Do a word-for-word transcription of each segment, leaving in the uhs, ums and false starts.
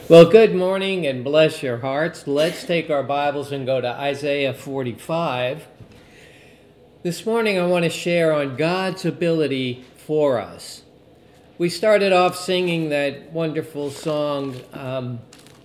Well, good morning and bless your hearts. Let's take our Bibles and go to Isaiah forty-five. This morning I want to share on God's ability for us. We started off singing that wonderful song, um,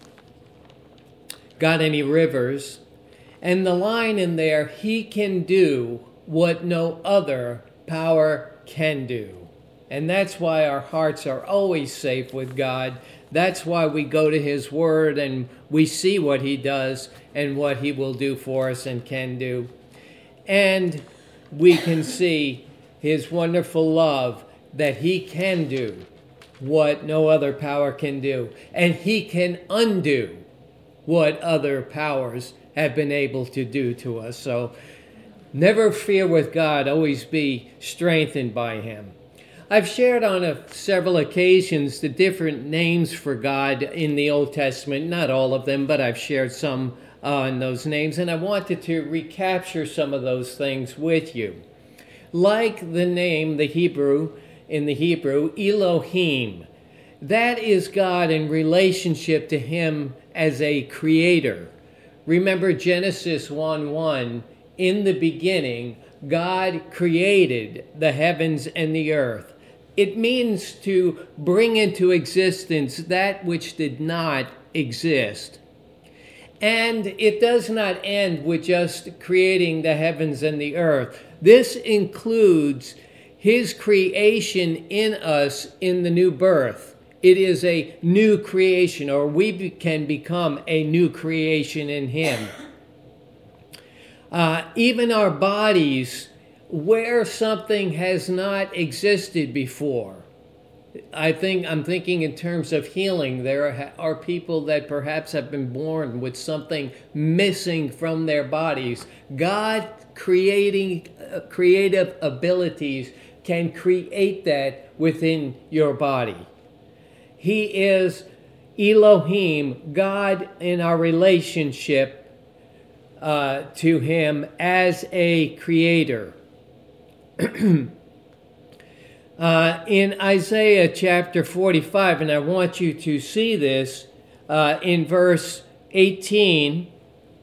Got Any Rivers? And the line in there, He can do what no other power can do. And that's why our hearts are always safe with God. That's why we go to His Word and we see what He does and what He will do for us and can do. And we can see His wonderful love that He can do what no other power can do. And He can undo what other powers have been able to do to us. So never fear with God, always be strengthened by Him. I've shared on a, several occasions the different names for God in the Old Testament, not all of them, but I've shared some on those names, and I wanted to recapture some of those things with you. Like the name, the Hebrew, in the Hebrew, Elohim, that is God in relationship to Him as a creator. Remember Genesis one one, in the beginning, God created the heavens and the earth. It means to bring into existence that which did not exist. And it does not end with just creating the heavens and the earth. This includes His creation in us in the new birth. It is a new creation, or we can become a new creation in Him. Uh, even our bodies, where something has not existed before. I think I'm thinking in terms of healing. There are people that perhaps have been born with something missing from their bodies. God creating uh, creative abilities can create that within your body. He is Elohim, God in our relationship uh, to Him as a creator. uh, in Isaiah chapter forty-five, and I want you to see this uh, in verse eighteen,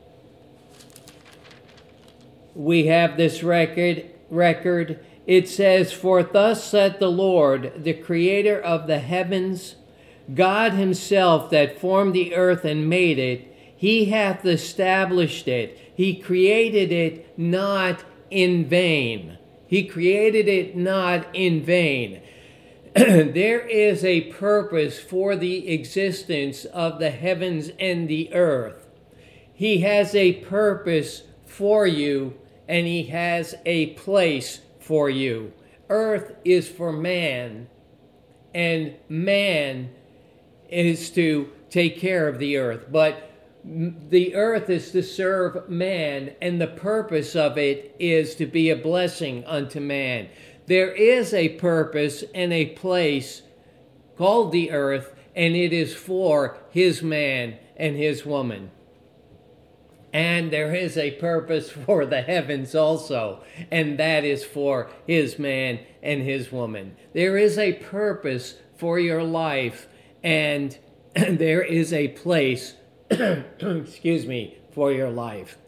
we have this record, record. It says, "For thus saith the Lord, the creator of the heavens, God Himself that formed the earth and made it, He hath established it. He created it not in vain." He created it not in vain. There is a purpose for the existence of the heavens and the earth. He has a purpose for you, and He has a place for you. Earth is for man, and man is to take care of the earth. But the earth is to serve man, and the purpose of it is to be a blessing unto man. There is a purpose and a place called the earth, and it is for His man and His woman. And there is a purpose for the heavens also, and that is for His man and His woman. There is a purpose for your life, and there is a place excuse me, for your life.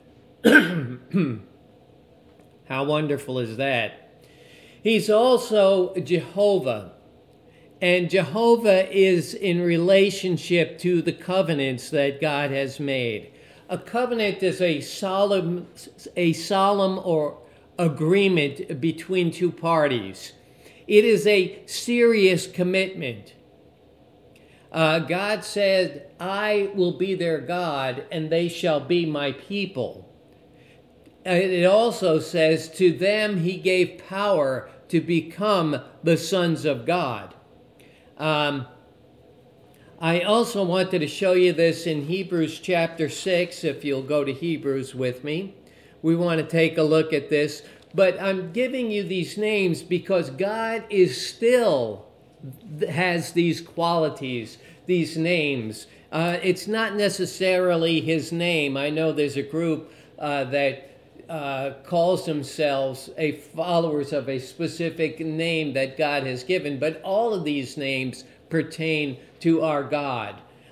How wonderful is that? He's also Jehovah. And Jehovah is in relationship to the covenants that God has made. A covenant is a solemn, a solemn or agreement between two parties. It is a serious commitment. Uh, God said, "I will be their God, and they shall be my people." It also says, "To them He gave power to become the sons of God." Um, I also wanted to show you this in Hebrews chapter six, if you'll go to Hebrews with me. We want to take a look at this. But I'm giving you these names because God is still has these qualities, these names. Uh, it's not necessarily His name. I know there's a group uh, that uh, calls themselves a followers of a specific name that God has given, but all of these names pertain to our God.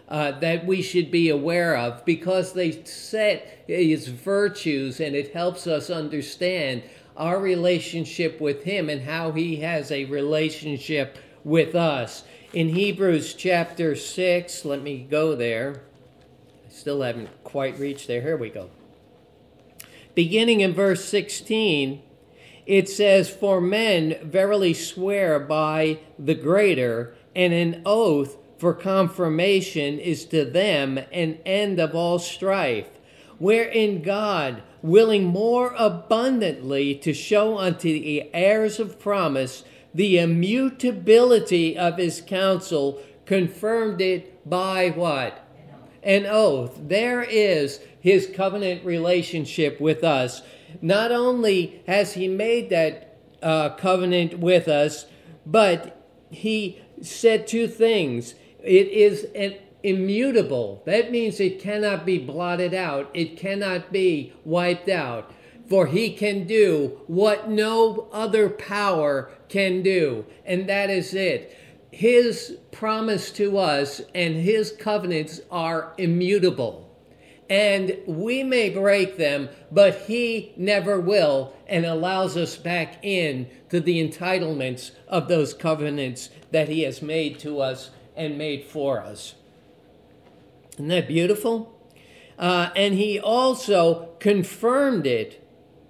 uh, that we should be aware of, because they set his virtues, and it helps us understand our relationship with him and how he has a relationship with us. In Hebrews chapter six, let me go there. I still haven't quite reached there. Here we go. Beginning in verse sixteen, it says, "For men verily swear by the greater, and an oath for confirmation is to them an end of all strife, wherein God, willing more abundantly to show unto the heirs of promise the immutability of his counsel, confirmed it by" what? An oath. There is his covenant relationship with us. Not only has he made that uh, covenant with us, but he said two things. It is an immutable. That means it cannot be blotted out. It cannot be wiped out. For he can do what no other power can do. And that is it. His promise to us and his covenants are immutable. And we may break them, but he never will, and allows us back in to the entitlements of those covenants that he has made to us and made for us. Isn't that beautiful? Uh, and he also confirmed it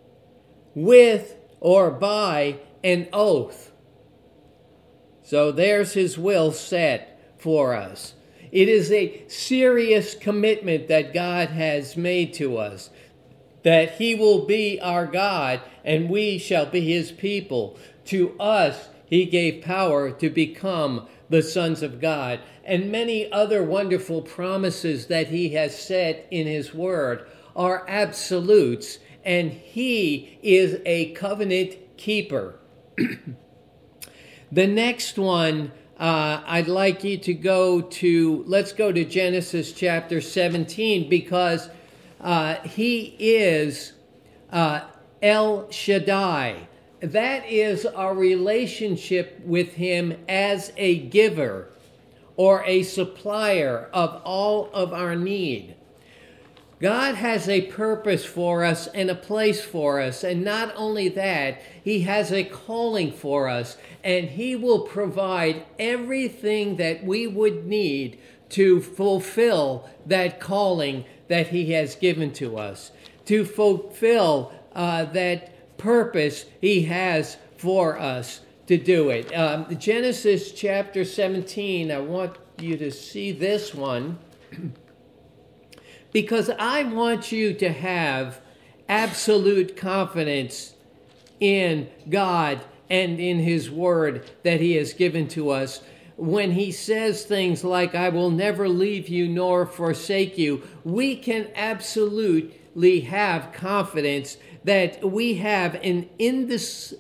with or by an oath. So there's his will set for us. It is a serious commitment that God has made to us, that he will be our God and we shall be his people. To us, he gave power to become the sons of God, and many other wonderful promises that he has said in his word are absolutes, and he is a covenant keeper. The next one, uh, I'd like you to go to, let's go to Genesis chapter seventeen, because uh, he is uh, El Shaddai. That is our relationship with him as a giver or a supplier of all of our need. God has a purpose for us and a place for us. And not only that, he has a calling for us. And he will provide everything that we would need to fulfill that calling that he has given to us. To fulfill uh, that purpose he has for us to do it. Um, Genesis chapter seventeen, I want you to see this one, because I want you to have absolute confidence in God and in his word that he has given to us. When he says things like, "I will never leave you nor forsake you," we can absolutely have confidence that we have an indis,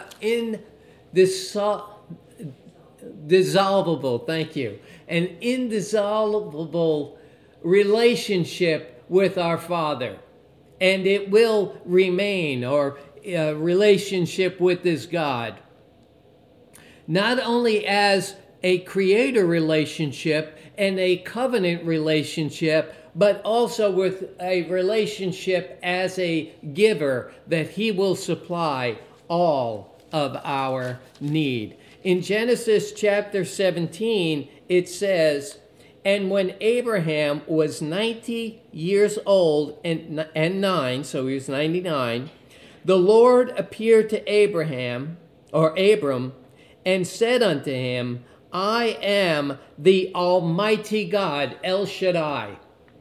indissoluble, thank you, an indissoluble relationship with our Father. And it will remain, or a relationship with this God. Not only as a creator relationship and a covenant relationship, but also with a relationship as a giver, that he will supply all of our need. In Genesis chapter seventeen, it says, "And when Abraham was ninety years old and, and nine," so he was ninety-nine, "the Lord appeared to Abraham," or Abram, "and said unto him, I am the Almighty God, El Shaddai.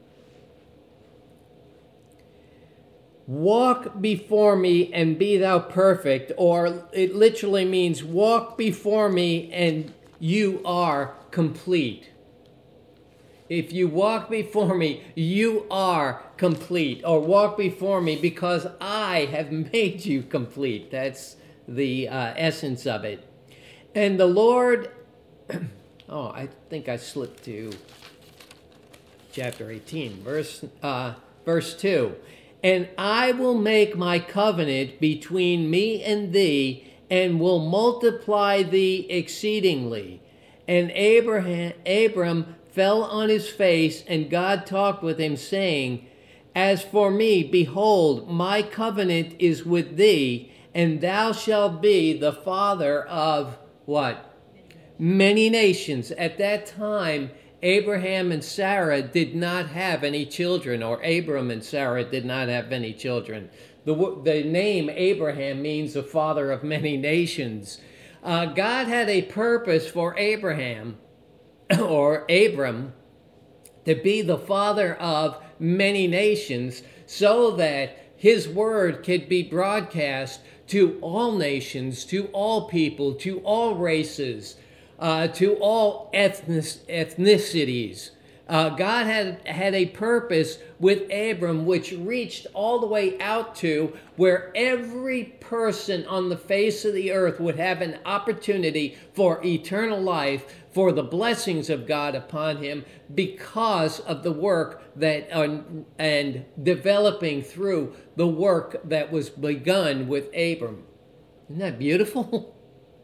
Walk before me and be thou perfect," or it literally means walk before me and you are complete. If you walk before me, you are complete. Or walk before me because I have made you complete. That's the uh, essence of it. And the Lord, oh, I think I slipped to chapter eighteen, verse, uh, verse two. "And I will make my covenant between me and thee, and will multiply thee exceedingly. And Abraham, Abram fell on his face, and God talked with him, saying, As for me, behold, my covenant is with thee, and thou shalt be the father of what? Many nations. At that time, Abraham and Sarah did not have any children, or Abram and Sarah did not have any children. The, the name Abraham means the father of many nations. Uh, God had a purpose for Abraham, or Abram, to be the father of many nations, so that his word could be broadcast to all nations, to all people, to all races, uh, to all ethnic, ethnicities. Uh, God had, had a purpose with Abram which reached all the way out to where every person on the face of the earth would have an opportunity for eternal life, for the blessings of God upon him, because of the work that uh, and developing through the work that was begun with Abram. Isn't that beautiful?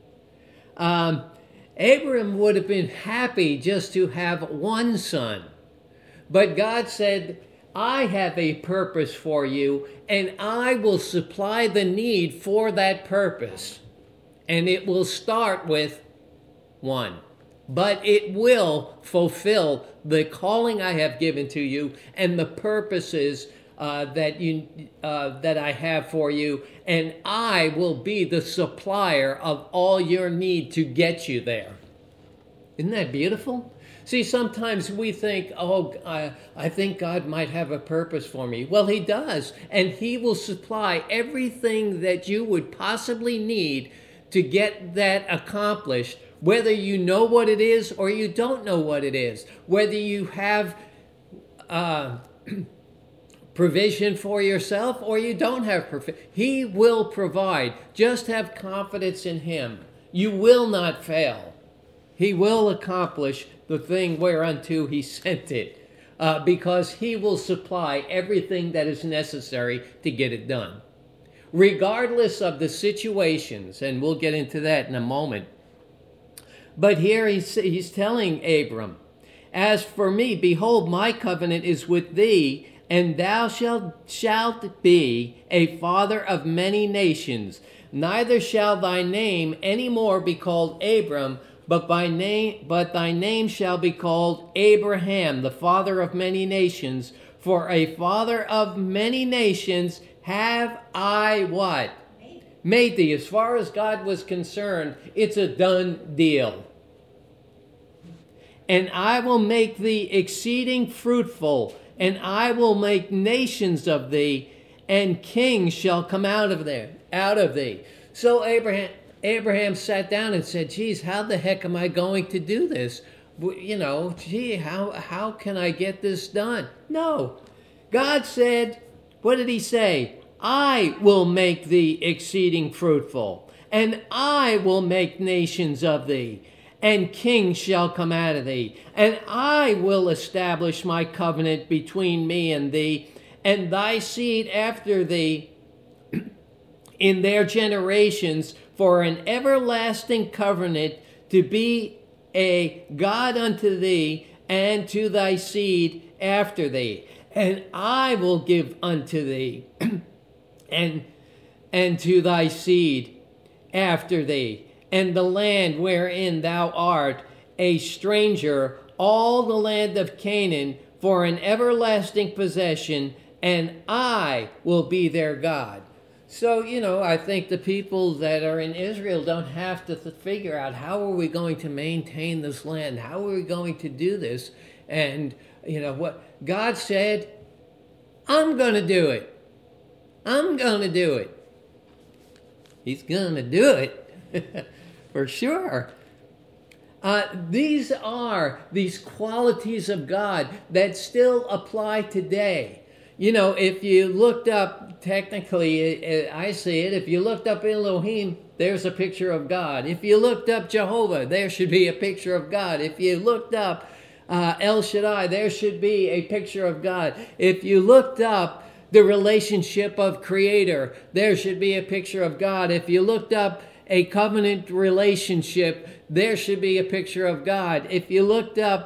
um, Abram would have been happy just to have one son. But God said, I have a purpose for you, and I will supply the need for that purpose. And it will start with one. But it will fulfill the calling I have given to you and the purposes uh, that you uh, that I have for you, and I will be the supplier of all your need to get you there. Isn't that beautiful? See, sometimes we think, oh, I, I think God might have a purpose for me. Well, he does, and he will supply everything that you would possibly need to get that accomplished, whether you know what it is or you don't know what it is, whether you have uh, provision for yourself or you don't have provision. He will provide. Just have confidence in him. You will not fail. He will accomplish the thing whereunto he sent it, uh, because he will supply everything that is necessary to get it done, regardless of the situations, and we'll get into that in a moment. But here he's, he's telling Abram, As for me, behold, my covenant is with thee, and thou shalt, shalt be a father of many nations. Neither shall thy name any more be called Abram, but by name, but thy name shall be called Abraham, the father of many nations. For a father of many nations have I what? Made. Made thee. As far as God was concerned, it's a done deal. And I will make thee exceeding fruitful, and I will make nations of thee, and kings shall come out of there, out of thee. So Abraham Abraham sat down and said, geez, how the heck am I going to do this? You know, gee, how, how can I get this done? No. God said, what did he say? I will make thee exceeding fruitful, and I will make nations of thee, and kings shall come out of thee, and I will establish my covenant between me and thee, and thy seed after thee in their generations, for an everlasting covenant, to be a God unto thee and to thy seed after thee. And I will give unto thee and, and to thy seed after thee, and the land wherein thou art a stranger, all the land of Canaan, for an everlasting possession, and I will be their God. So, you know, I think the people that are in Israel don't have to th- figure out how are we going to maintain this land? How are we going to do this? And, you know, what God said, I'm going to do it. I'm going to do it. He's going to do it for sure. Uh, these are these qualities of God that still apply today. You know, if you looked up, technically, I see it, if you looked up Elohim, there's a picture of God. If you looked up Jehovah, there should be a picture of God. If you looked up uh, El Shaddai, there should be a picture of God. If you looked up the relationship of Creator, there should be a picture of God. If you looked up a covenant relationship, there should be a picture of God. If you looked up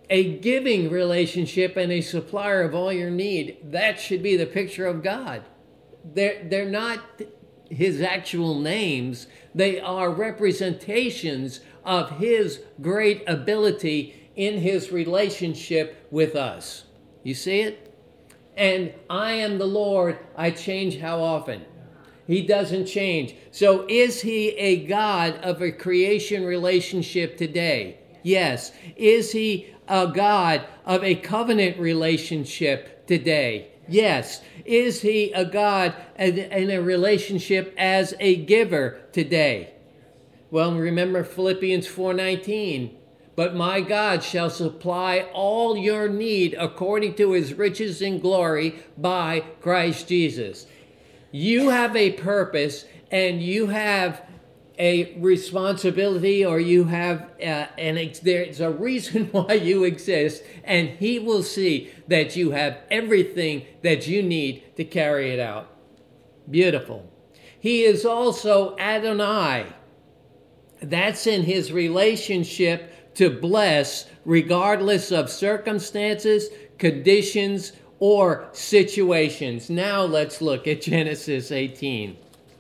a giving relationship and a supplier of all your need. That should be the picture of God. They're, they're not his actual names. They are representations of his great ability in his relationship with us. You see it? And I am the Lord, I change how often? He doesn't change. So is he a God of a creation relationship today? Yes. Is he a God of a covenant relationship today? Yes. Is he a God in a relationship as a giver today? Well, remember Philippians four nineteen. But my God shall supply all your need according to his riches in glory by Christ Jesus. You have a purpose and you have a responsibility, or you have uh, an there's a reason why you exist, and he will see that you have everything that you need to carry it out. Beautiful. He is also Adonai. That's in his relationship to bless regardless of circumstances, conditions, or situations. Now let's look at Genesis eighteen.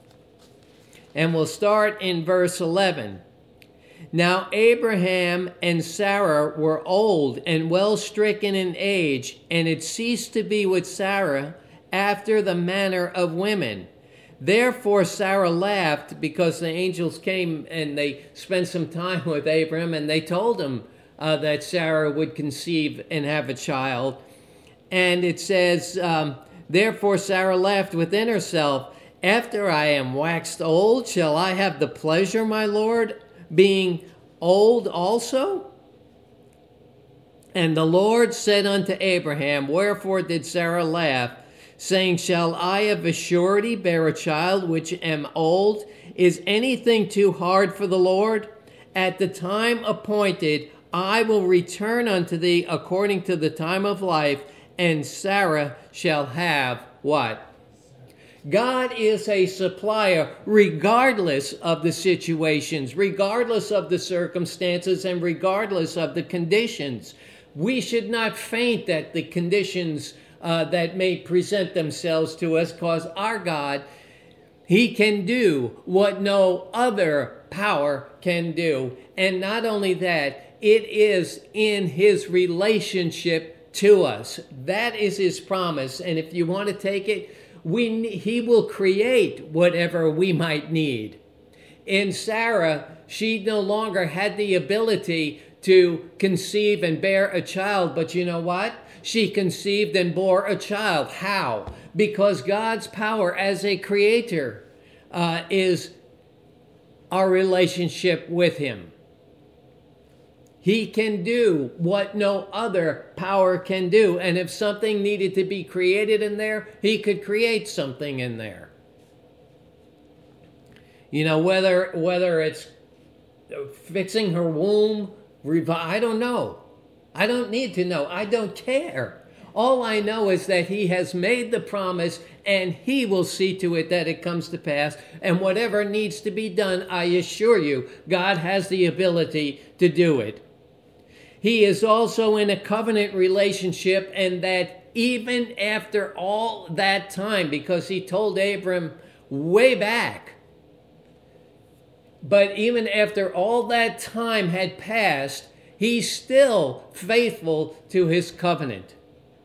And we'll start in verse eleven. Now Abraham and Sarah were old and well stricken in age, and had ceased to be with Sarah after the manner of women. Therefore Sarah laughed, because the angels came and they spent some time with Abraham, and they told him uh, that Sarah would conceive and have a child. And it says, um, therefore Sarah laughed within herself, after I am waxed old, shall I have the pleasure, my Lord, being old also? And the Lord said unto Abraham, wherefore did Sarah laugh, saying, shall I of a surety bear a child which am old? Is anything too hard for the Lord? At the time appointed, I will return unto thee according to the time of life, and Sarah shall have what? God is a supplier regardless of the situations, regardless of the circumstances, and regardless of the conditions. We should not faint at the conditions uh, that may present themselves to us, because our God, he can do what no other power can do. And not only that, it is in his relationship to us. That is his promise. And if you want to take it, We, he will create whatever we might need. In Sarah, she no longer had the ability to conceive and bear a child, but you know what? She conceived and bore a child. How? Because God's power as a creator uh, is our relationship with him. He can do what no other power can do. And if something needed to be created in there, he could create something in there. You know, whether whether it's fixing her womb, revi- I don't know. I don't need to know. I don't care. All I know is that he has made the promise, and he will see to it that it comes to pass. And whatever needs to be done, I assure you, God has the ability to do it. He is also in a covenant relationship, and that even after all that time, because he told Abram way back, but even after all that time had passed, he's still faithful to his covenant.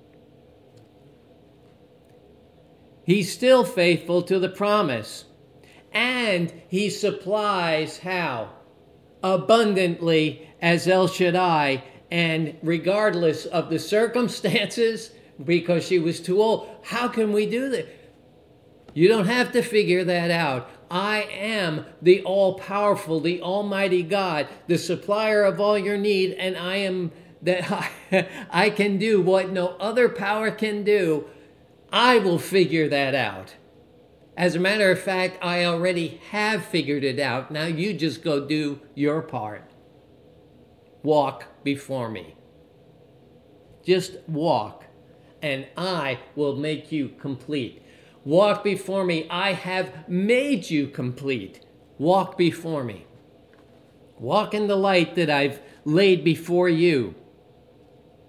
He's still faithful to the promise. And he supplies how? Abundantly as El Shaddai, and regardless of the circumstances, because she was too old. How can we do that? You don't have to figure that out. I am the all-powerful, the almighty God, the supplier of all your need, and I am that I, I can do what no other power can do. I will figure that out. As a matter of fact, I already have figured it out. Now you just go do your part. Walk before me. Just walk, and I will make you complete. Walk before me. I have made you complete. Walk before me. Walk in the light that I've laid before you.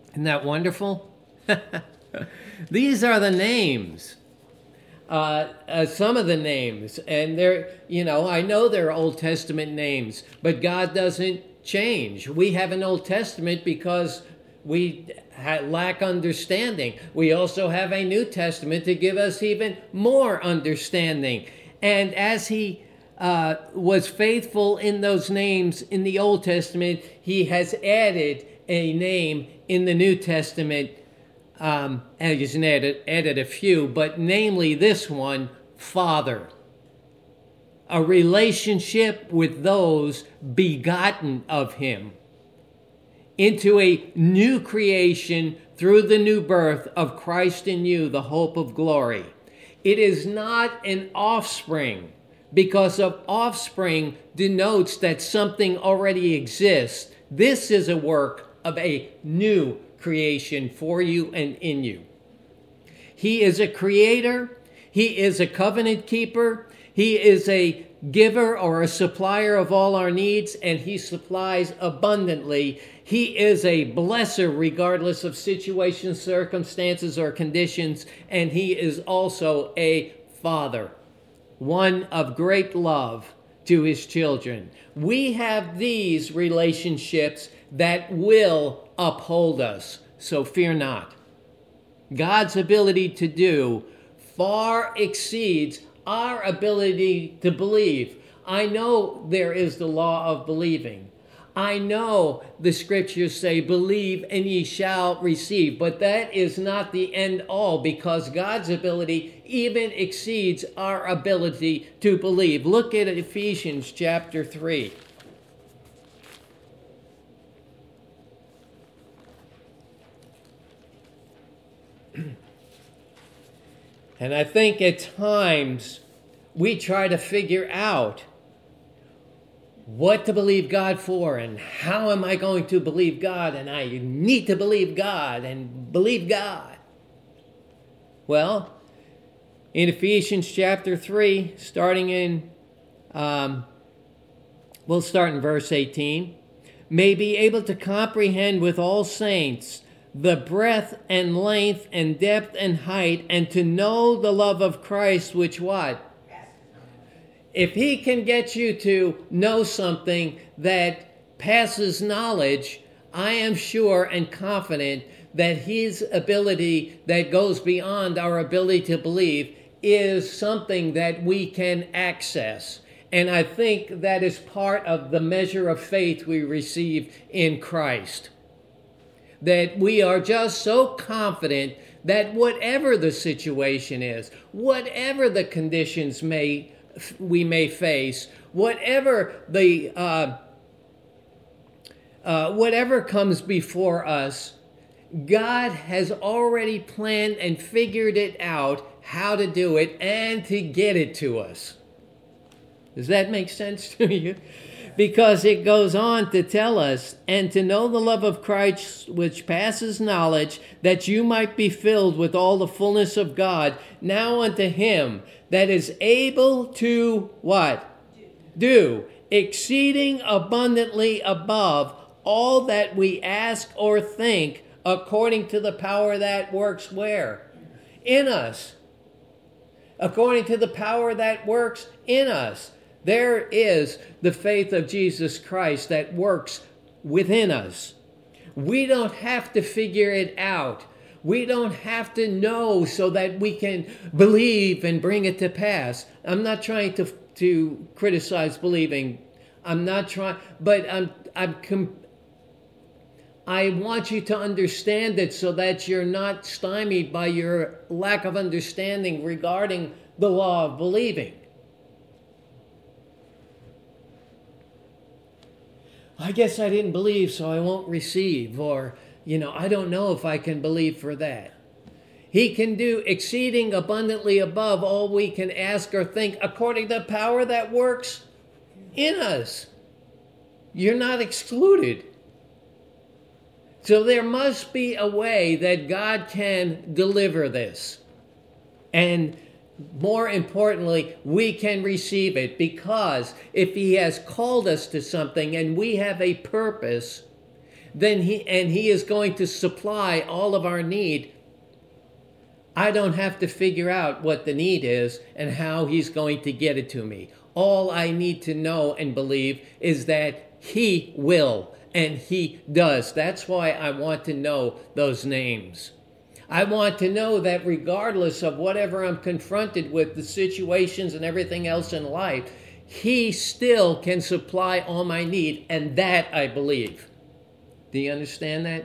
Isn't that wonderful? These are the names. Uh, uh, some of the names. And they're, you know, I know they're Old Testament names, but God doesn't change. We have an Old Testament because we ha- lack understanding. We also have a New Testament to give us even more understanding. And as he uh, was faithful in those names in the Old Testament, he has added a name in the New Testament. Um, and he's added, added a few, but namely this one, Father. A relationship with those begotten of him into a new creation through the new birth of Christ in you, the hope of glory. It is not an offspring, because of offspring denotes that something already exists. This is a work of a new creation for you and in you. He is a creator. He is a covenant keeper. He is a giver or a supplier of all our needs, and he supplies abundantly. He is a blesser regardless of situations, circumstances, or conditions, and he is also a father, one of great love to his children. We have these relationships that will uphold us, so fear not. God's ability to do far exceeds our ability to believe. I know there is the law of believing. I know the scriptures say, believe and ye shall receive. But that is not the end all, because God's ability even exceeds our ability to believe. Look at Ephesians chapter three. And I think at times we try to figure out what to believe God for and how am I going to believe God, and I need to believe God and believe God. Well, in Ephesians chapter three, starting in, um, we'll start in verse eighteen, may be able to comprehend with all saints the breadth and length and depth and height, and to know the love of Christ, which what? If he can get you to know something that passes knowledge, I am sure and confident that his ability that goes beyond our ability to believe is something that we can access. And I think that is part of the measure of faith we receive in Christ. That we are just so confident that whatever the situation is, whatever the conditions may we may face, whatever the uh, uh, whatever comes before us, God has already planned and figured it out how to do it and to get it to us. Does that make sense to you? Because it goes on to tell us, and to know the love of Christ which passes knowledge, that you might be filled with all the fullness of God. Now unto him that is able to what? Do exceeding abundantly above all that we ask or think, according to the power that works where? In us. According to the power that works in us. There is the faith of Jesus Christ that works within us. We don't have to figure it out. We don't have to know so that we can believe and bring it to pass. I'm not trying to to criticize believing. I'm not trying, but I'm I'm com- I want you to understand it so that you're not stymied by your lack of understanding regarding the law of believing. I guess I didn't believe, so I won't receive. Or, you know, I don't know if I can believe for that. He can do exceeding abundantly above all we can ask or think, according to the power that works in us. You're not excluded. So there must be a way that God can deliver this. And more importantly, we can receive it, because if he has called us to something and we have a purpose, then he and he is going to supply all of our need. I don't have to figure out what the need is and how he's going to get it to me. All I need to know and believe is that he will, and he does. That's why I want to know those names. I want to know that regardless of whatever I'm confronted with, the situations and everything else in life, he still can supply all my need, and that I believe. Do you understand that?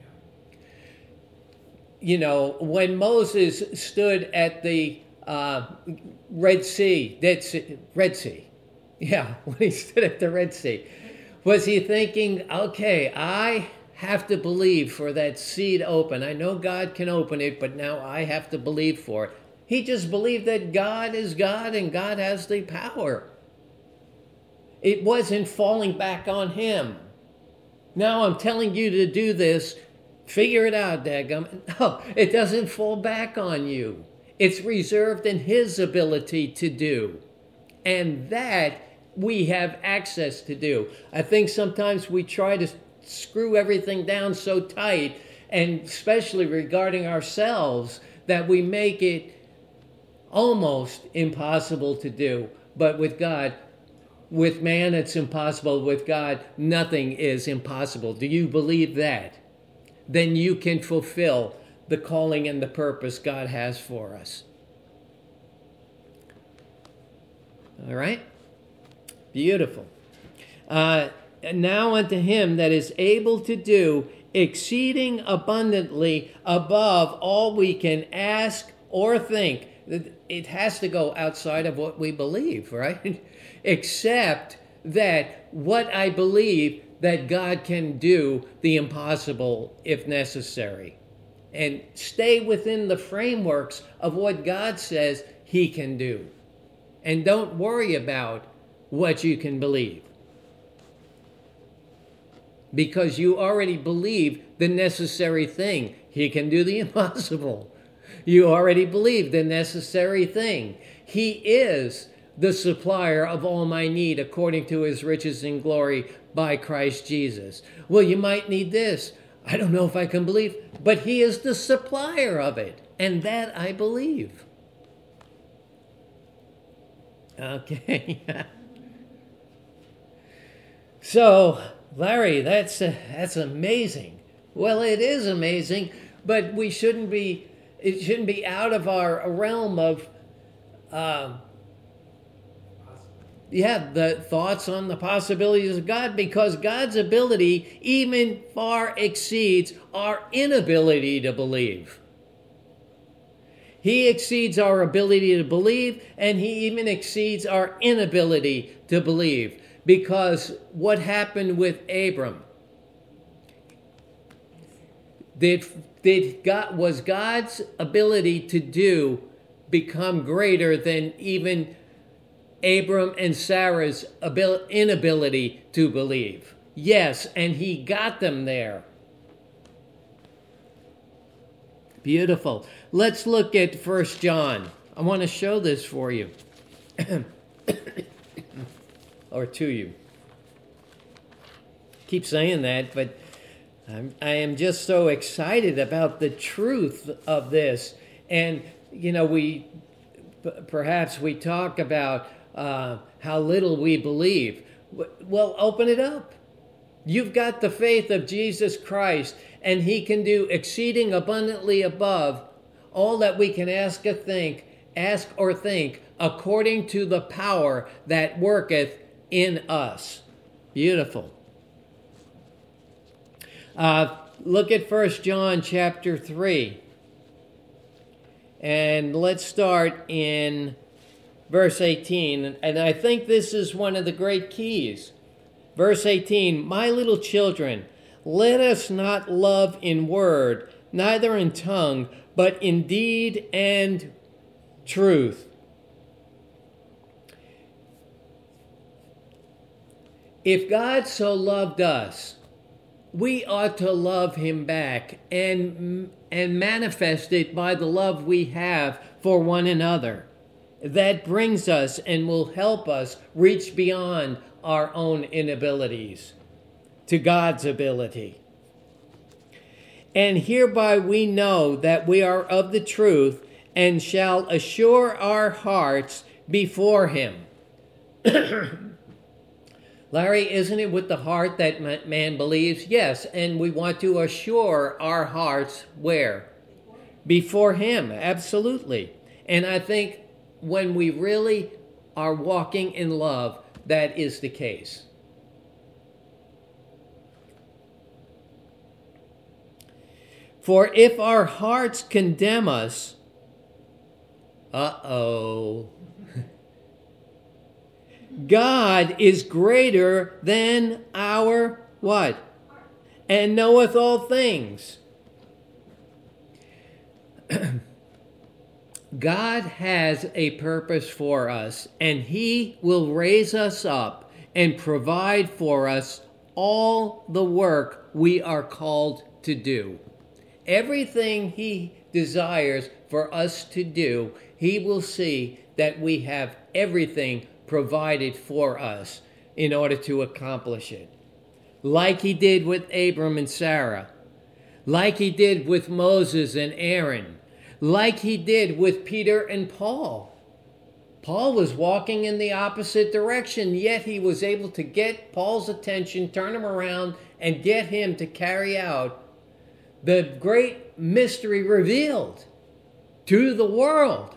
You know, when Moses stood at the uh, Red Sea, Dead Sea, Red Sea, yeah, when he stood at the Red Sea, was he thinking, okay, I have to believe for that sea to open. I know God can open it, but now I have to believe for it. He just believed that God is God and God has the power. It wasn't falling back on him. Now I'm telling you to do this. Figure it out, dadgum. No, it doesn't fall back on you. It's reserved in his ability to do. And that we have access to do. I think sometimes we try to screw everything down so tight, and especially regarding ourselves, that we make it almost impossible to do. But with God, with man it's impossible. With God, nothing is impossible. Do you believe that? Then you can fulfill the calling and the purpose God has for us. All right? Beautiful. Uh, now unto him that is able to do exceeding abundantly above all we can ask or think. It has to go outside of what we believe, right? Except that what I believe that God can do the impossible if necessary. And stay within the frameworks of what God says he can do. And don't worry about what you can believe. Because you already believe the necessary thing. He can do the impossible. You already believe the necessary thing. He is the supplier of all my need according to his riches and glory by Christ Jesus. Well, you might need this. I don't know if I can believe, but he is the supplier of it. And that I believe. Okay. So, Larry, that's uh, that's amazing. Well, it is amazing, but we shouldn't be, it shouldn't be out of our realm of, uh, yeah, the thoughts on the possibilities of God, because God's ability even far exceeds our inability to believe. He exceeds our ability to believe, and he even exceeds our inability to believe. Because what happened with Abram? Did, did God, was God's ability to do become greater than even Abram and Sarah's abil- inability to believe? Yes, and he got them there. Beautiful. Let's look at First John. I want to show this for you. Or to you. Keep saying that, but I'm, I am just so excited about the truth of this. And, you know, we perhaps we talk about uh, how little we believe. Well, open it up. You've got the faith of Jesus Christ, and he can do exceeding abundantly above all that we can ask or think, ask or think, according to the power that worketh in us. Beautiful. Uh, look at First John chapter three. And let's start in verse eighteen. And I think this is one of the great keys. Verse eighteen, my little children, let us not love in word, neither in tongue, but in deed and truth. If God so loved us, we ought to love him back and, and manifest it by the love we have for one another. That brings us and will help us reach beyond our own inabilities to God's ability. And hereby we know that we are of the truth, and shall assure our hearts before him. Larry, isn't it with the heart that man believes? Yes, and we want to assure our hearts where? Before him, absolutely. And I think when we really are walking in love, that is the case. For if our hearts condemn us, uh-oh, God is greater than our what? And knoweth all things. God has a purpose for us, and he will raise us up and provide for us all the work we are called to do. Everything he desires for us to do, he will see that we have everything provided for us in order to accomplish it. Like he did with Abram and Sarah. Like he did with Moses and Aaron. Like he did with Peter and Paul. Paul was walking in the opposite direction, yet he was able to get Paul's attention, turn him around, and get him to carry out the great mystery revealed to the world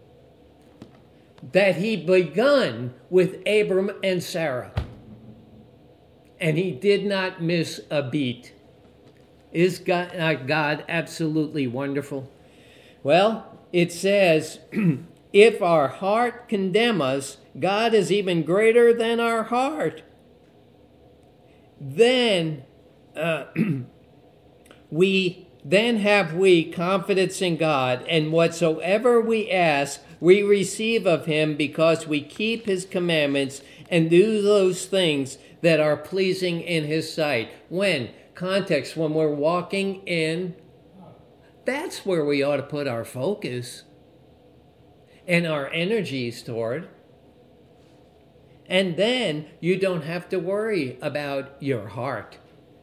that he begun with Abram and Sarah. And he did not miss a beat. Is God, uh, God absolutely wonderful? Well, it says, if our heart condemn us, God is even greater than our heart. Then uh, we then have we confidence in God, and whatsoever we ask, we receive of him, because we keep his commandments and do those things that are pleasing in his sight. When? Context, when we're walking in, that's where we ought to put our focus and our energies toward. And then you don't have to worry about your heart.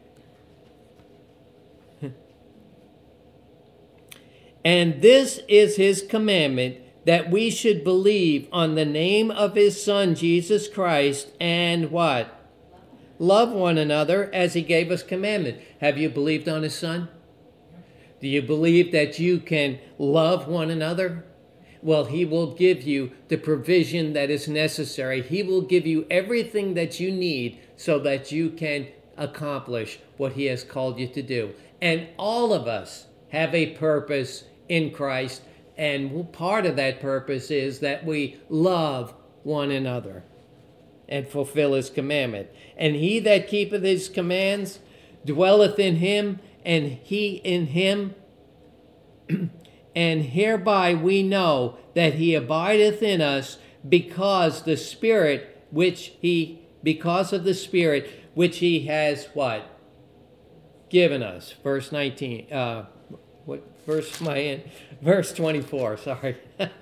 And this is his commandment, that we should believe on the name of his Son, Jesus Christ, and what? Love one another as he gave us commandment. Have you believed on his Son? Do you believe that you can love one another? Well, he will give you the provision that is necessary. He will give you everything that you need so that you can accomplish what he has called you to do. And all of us have a purpose in Christ, and part of that purpose is that we love one another and fulfill his commandment. And he that keepeth his commands dwelleth in him, and he in him. And hereby we know that he abideth in us, because the Spirit which he, because of the Spirit which he has what? Given us. Verse nineteen. Uh, what verse am I in? Verse twenty-four. Sorry.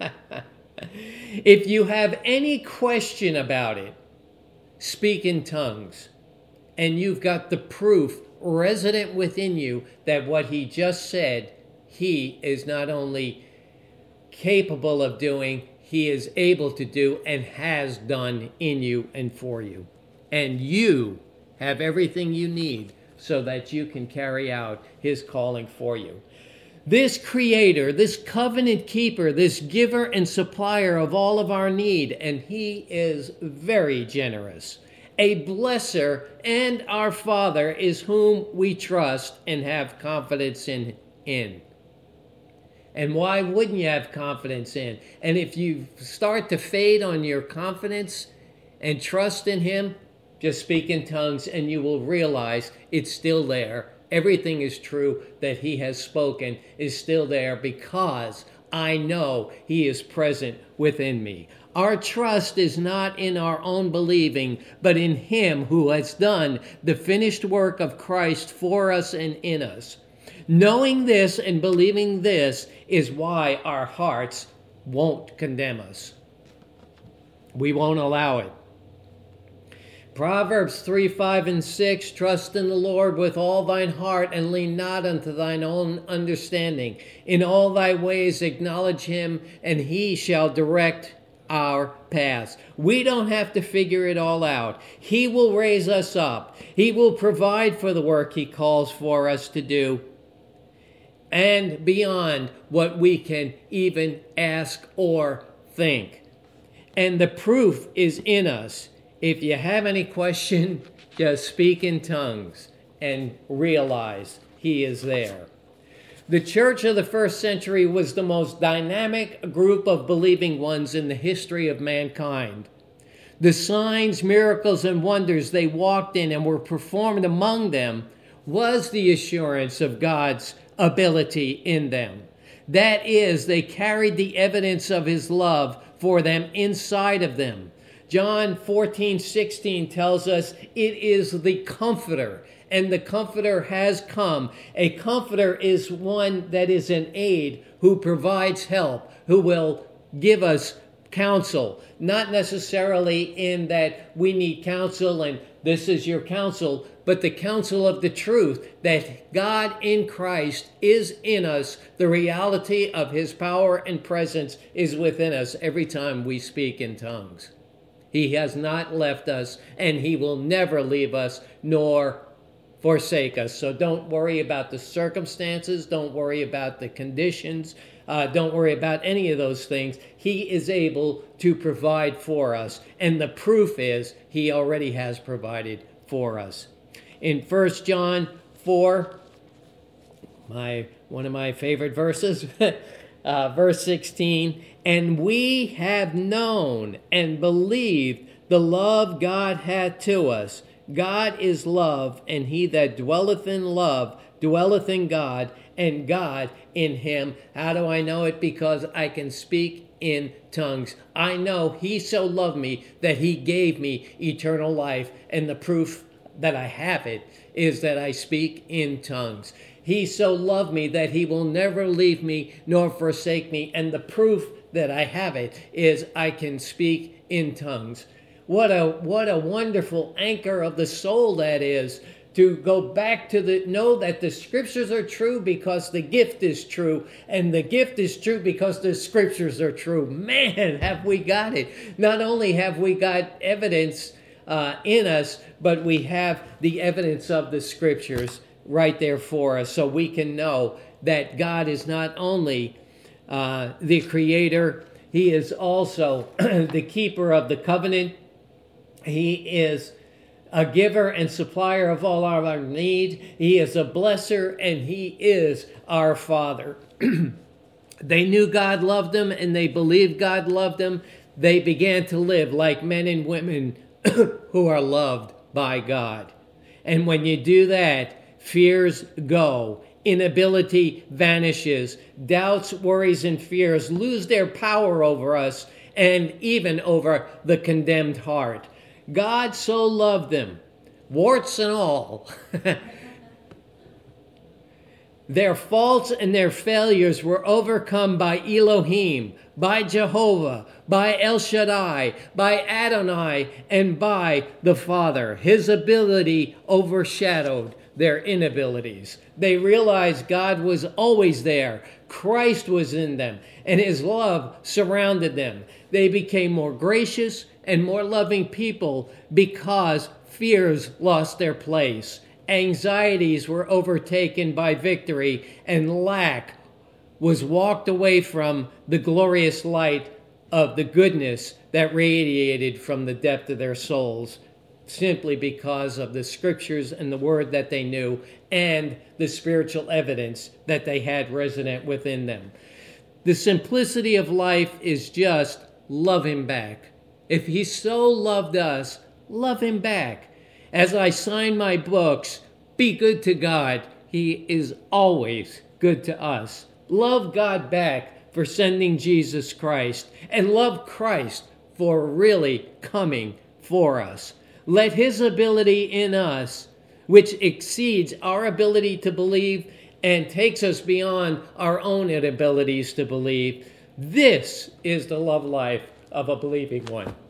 If you have any question about it, speak in tongues, and you've got the proof resident within you that what he just said, he is not only capable of doing, he is able to do and has done in you and for you. And you have everything you need so that you can carry out his calling for you. This creator, this covenant keeper, this giver and supplier of all of our need, and he is very generous. A blesser and our Father is whom we trust and have confidence in. in. And why wouldn't you have confidence in? And if you start to fade on your confidence and trust in him, just speak in tongues and you will realize it's still there. Everything is true that he has spoken is still there, because I know he is present within me. Our trust is not in our own believing, but in him who has done the finished work of Christ for us and in us. Knowing this and believing this is why our hearts won't condemn us. We won't allow it. Proverbs three, five, and six, trust in the Lord with all thine heart, and lean not unto thine own understanding. In all thy ways acknowledge him, and he shall direct our paths. We don't have to figure it all out. He will raise us up. He will provide for the work he calls for us to do, and beyond what we can even ask or think. And the proof is in us. If you have any question, just speak in tongues and realize he is there. The church of the first century was the most dynamic group of believing ones in the history of mankind. The signs, miracles, and wonders they walked in and were performed among them was the assurance of God's ability in them. That is, they carried the evidence of his love for them inside of them. John fourteen sixteen tells us it is the Comforter, and the Comforter has come. A Comforter is one that is an aid who provides help, who will give us counsel. Not necessarily in that we need counsel and this is your counsel, but the counsel of the truth that God in Christ is in us. The reality of his power and presence is within us every time we speak in tongues. He has not left us, and he will never leave us nor forsake us. So don't worry about the circumstances. Don't worry about the conditions. Uh, don't worry about any of those things. He is able to provide for us. And the proof is he already has provided for us. In First John four, my one of my favorite verses, uh, verse sixteen, and we have known and believed the love God hath to us. God is love, and he that dwelleth in love dwelleth in God, and God in him. How do I know it? Because I can speak in tongues. I know he so loved me that he gave me eternal life, and the proof that I have it is that I speak in tongues. He so loved me that he will never leave me nor forsake me, and the proof that I have it is I can speak in tongues. What a what a wonderful anchor of the soul that is, to go back to the, know that the scriptures are true because the gift is true, and the gift is true because the scriptures are true. Man, have we got it. Not only have we got evidence uh, in us, but we have the evidence of the scriptures right there for us, so we can know that God is not only uh, the creator, he is also the keeper of the covenant. He is a giver and supplier of all our need. He is a blesser, and he is our Father. They knew God loved them, and they believed God loved them. They began to live like men and women who are loved by God. And when you do that, fears go. Inability vanishes. Doubts, worries, and fears lose their power over us and even over the condemned heart. God so loved them, warts and all. Their faults and their failures were overcome by Elohim, by Jehovah, by El Shaddai, by Adonai, and by the Father. His ability overshadowed their inabilities. They realized God was always there. Christ was in them, and his love surrounded them. They became more gracious and more loving people because fears lost their place. Anxieties were overtaken by victory, and lack was walked away from the glorious light of the goodness that radiated from the depth of their souls, simply because of the scriptures and the word that they knew and the spiritual evidence that they had resident within them. The simplicity of life is just love him back. If he so loved us, love him back. As I sign my books, be good to God. He is always good to us. Love God back for sending Jesus Christ, and love Christ for really coming for us. Let his ability in us, which exceeds our ability to believe and takes us beyond our own inabilities to believe, this is the love life of a believing one.